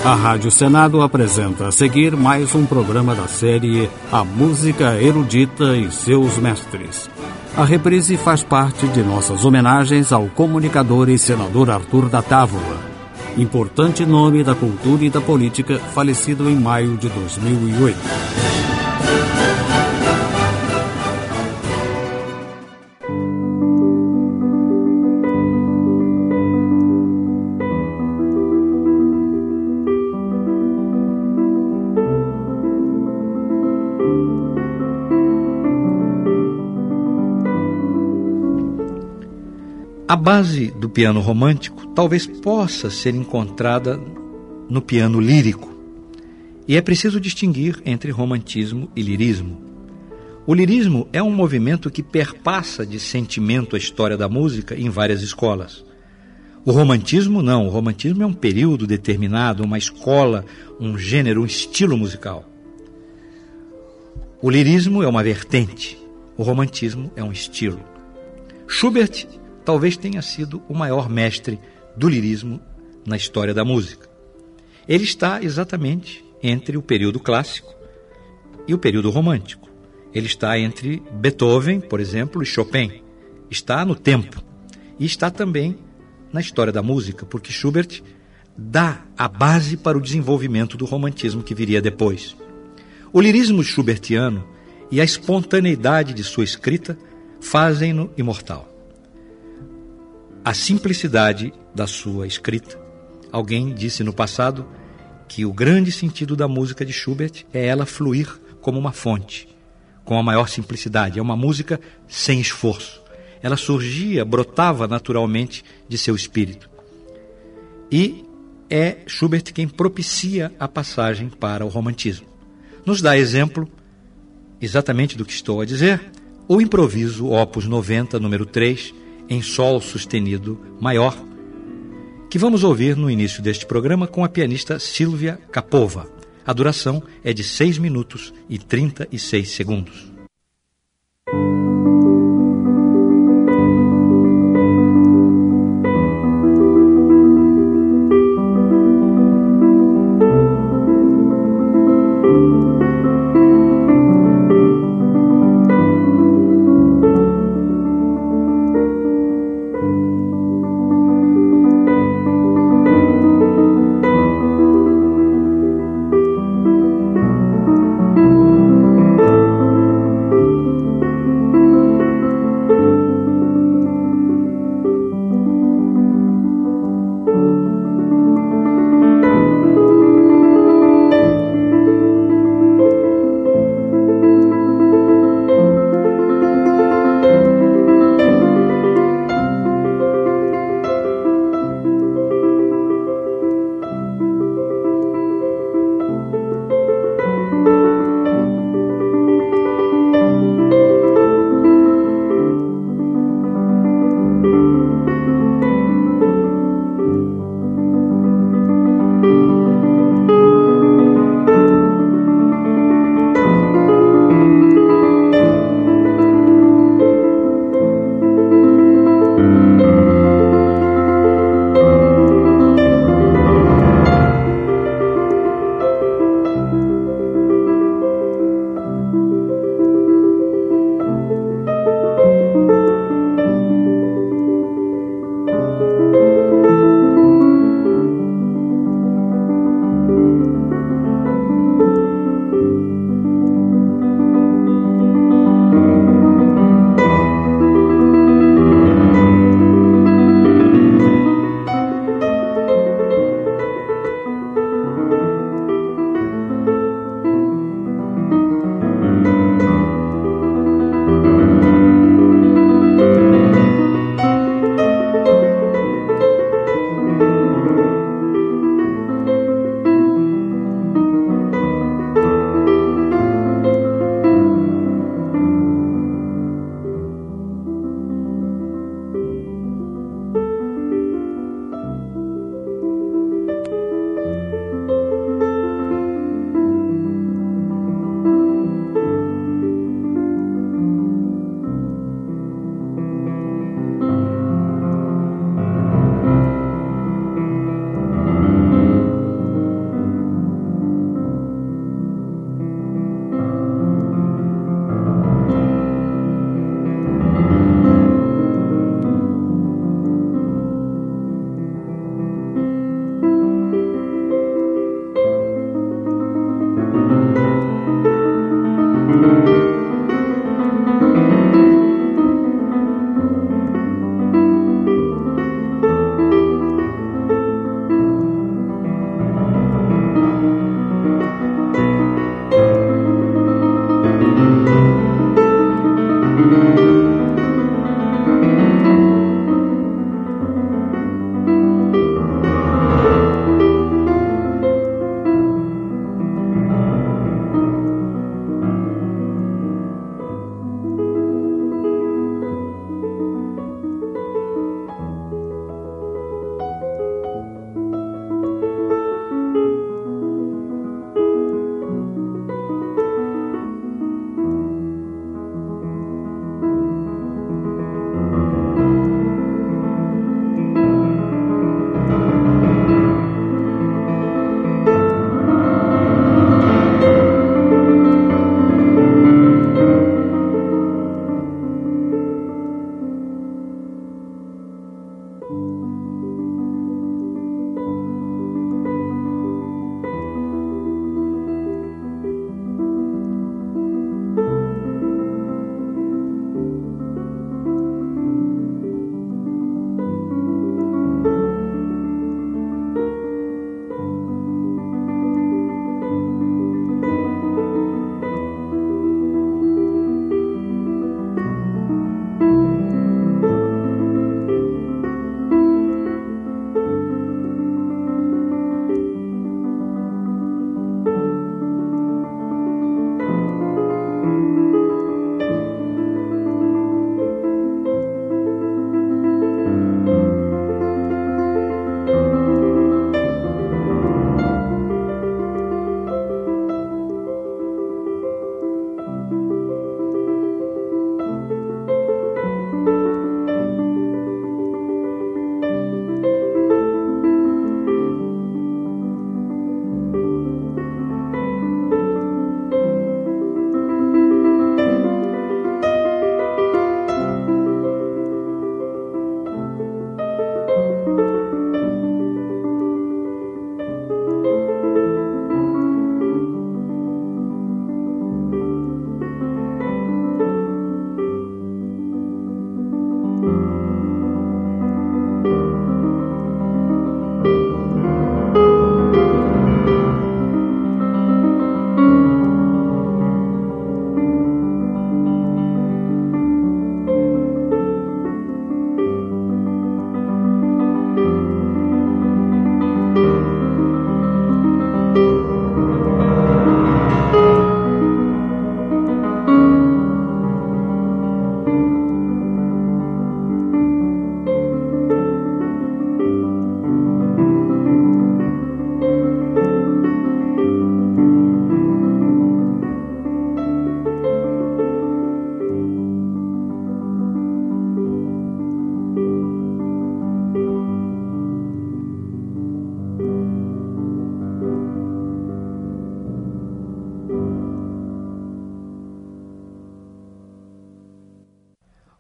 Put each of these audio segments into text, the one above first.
A Rádio Senado apresenta a seguir mais um programa da série A Música Erudita e Seus Mestres. A reprise faz parte de nossas homenagens ao comunicador e senador Arthur da Távola, importante nome da cultura e da política, falecido em maio de 2008. A base do piano romântico talvez possa ser encontrada no piano lírico, e é preciso distinguir entre romantismo e lirismo. O lirismo é um movimento que perpassa de sentimento a história da música em várias escolas. O romantismo não, o romantismo é um período determinado, uma escola, um gênero, um estilo musical. O lirismo é uma vertente, o romantismo é um estilo. Schubert talvez tenha sido o maior mestre do lirismo na história da música. Ele está exatamente entre o período clássico e o período romântico. Ele está entre Beethoven, por exemplo, e Chopin. Está no tempo. E está também na história da música, porque Schubert dá a base para o desenvolvimento do romantismo que viria depois. O lirismo schubertiano e a espontaneidade de sua escrita fazem-no imortal. A simplicidade da sua escrita. Alguém disse no passado que o grande sentido da música de Schubert é ela fluir como uma fonte, com a maior simplicidade. É uma música sem esforço. Ela surgia, brotava naturalmente de seu espírito. E é Schubert quem propicia a passagem para o romantismo. Nos dá exemplo, exatamente do que estou a dizer, o improviso Opus 90, número 3, em sol sustenido maior, que vamos ouvir no início deste programa com a pianista Silvia Kapova. A duração é de 6 minutos e 36 segundos.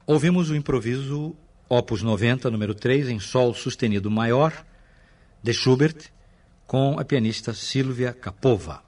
Ouvimos o improviso Opus 90, número 3, em Sol sustenido maior, de Schubert, com a pianista Silvia Kapova.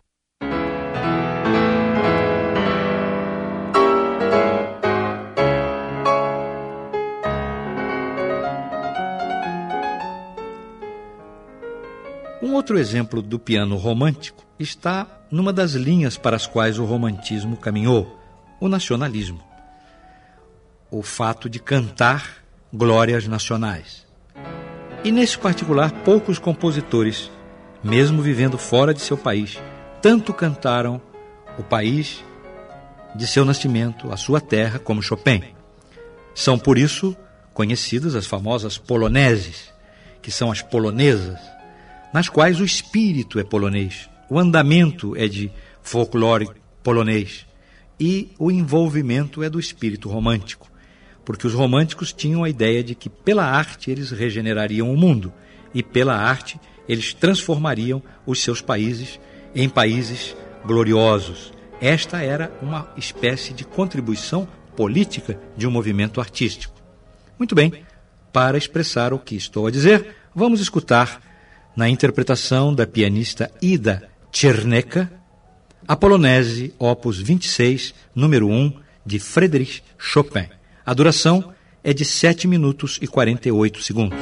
Um outro exemplo do piano romântico está numa das linhas para as quais o romantismo caminhou, o nacionalismo. O fato de cantar glórias nacionais. E nesse particular, poucos compositores, mesmo vivendo fora de seu país, tanto cantaram o país de seu nascimento, a sua terra, como Chopin. São, por isso, conhecidas as famosas poloneses, que são as polonesas, nas quais o espírito é polonês, o andamento é de folclore polonês e o envolvimento é do espírito romântico, porque os românticos tinham a ideia de que pela arte eles regenerariam o mundo e pela arte eles transformariam os seus países em países gloriosos. Esta era uma espécie de contribuição política de um movimento artístico. Muito bem, para expressar o que estou a dizer, vamos escutar na interpretação da pianista Ida Czernecka, a polonese Opus 26, número 1, de Frédéric Chopin. A duração é de 7 minutos e 48 segundos.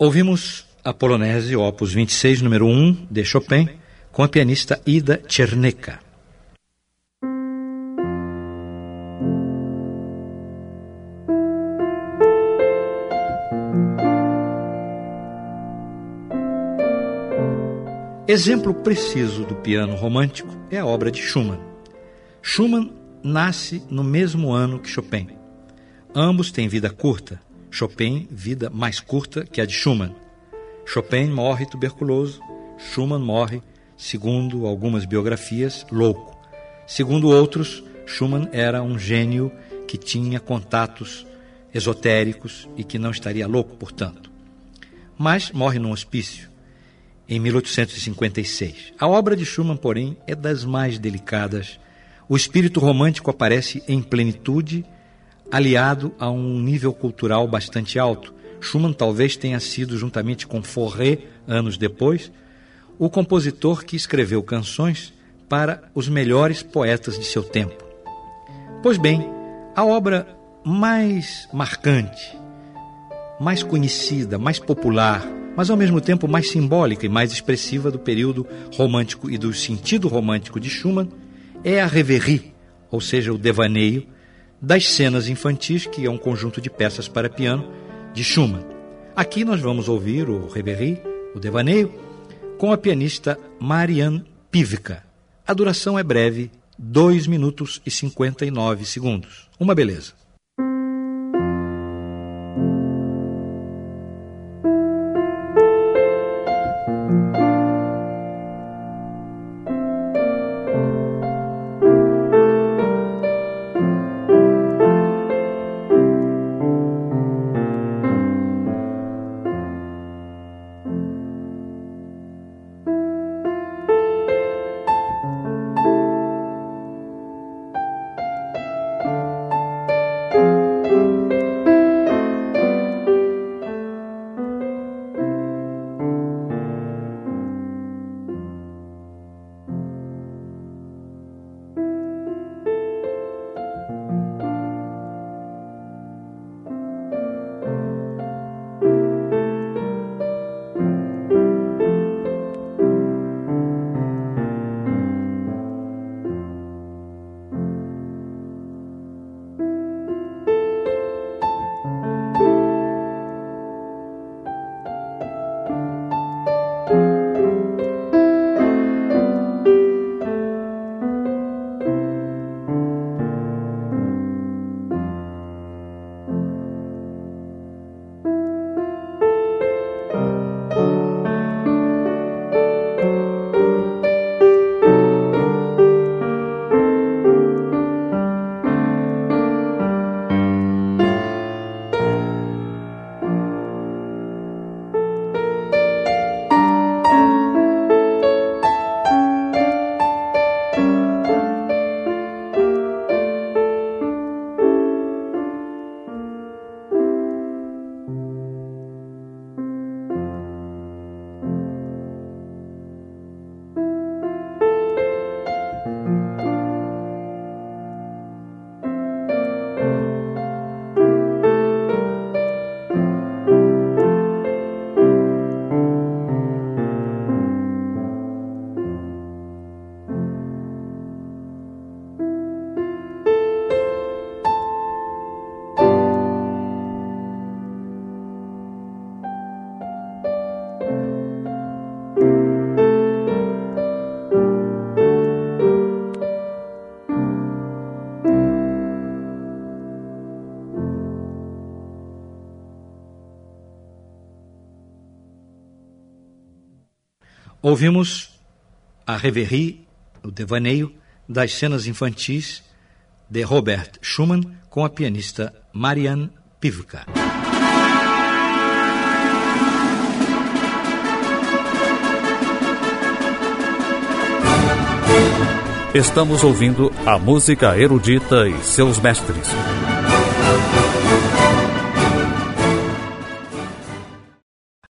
Ouvimos a Polonese, opus 26, número 1, de Chopin, com a pianista Ida Czernecka. Exemplo preciso do piano romântico é a obra de Schumann. Schumann nasce no mesmo ano que Chopin. Ambos têm vida curta. Chopin, vida mais curta que a de Schumann. Chopin morre tuberculoso. Schumann morre, segundo algumas biografias, louco. Segundo outros, Schumann era um gênio que tinha contatos esotéricos e que não estaria louco, portanto. Mas morre num hospício, em 1856. A obra de Schumann, porém, é das mais delicadas. O espírito romântico aparece em plenitude, aliado a um nível cultural bastante alto. Schumann talvez tenha sido, juntamente com Fauré, anos depois, o compositor que escreveu canções para os melhores poetas de seu tempo. Pois bem, a obra mais marcante, mais conhecida, mais popular, mas ao mesmo tempo mais simbólica e mais expressiva do período romântico e do sentido romântico de Schumann é a Reverie, ou seja, o devaneio das cenas infantis, que é um conjunto de peças para piano de Schumann. Aqui nós vamos ouvir o Reverie, o devaneio, com a pianista Marianne Pivka. A duração é breve, 2 minutos e 59 segundos. Uma beleza. Ouvimos a Reverie, o devaneio, das cenas infantis de Robert Schumann com a pianista Marianne Pivka. Estamos ouvindo a música erudita e seus mestres.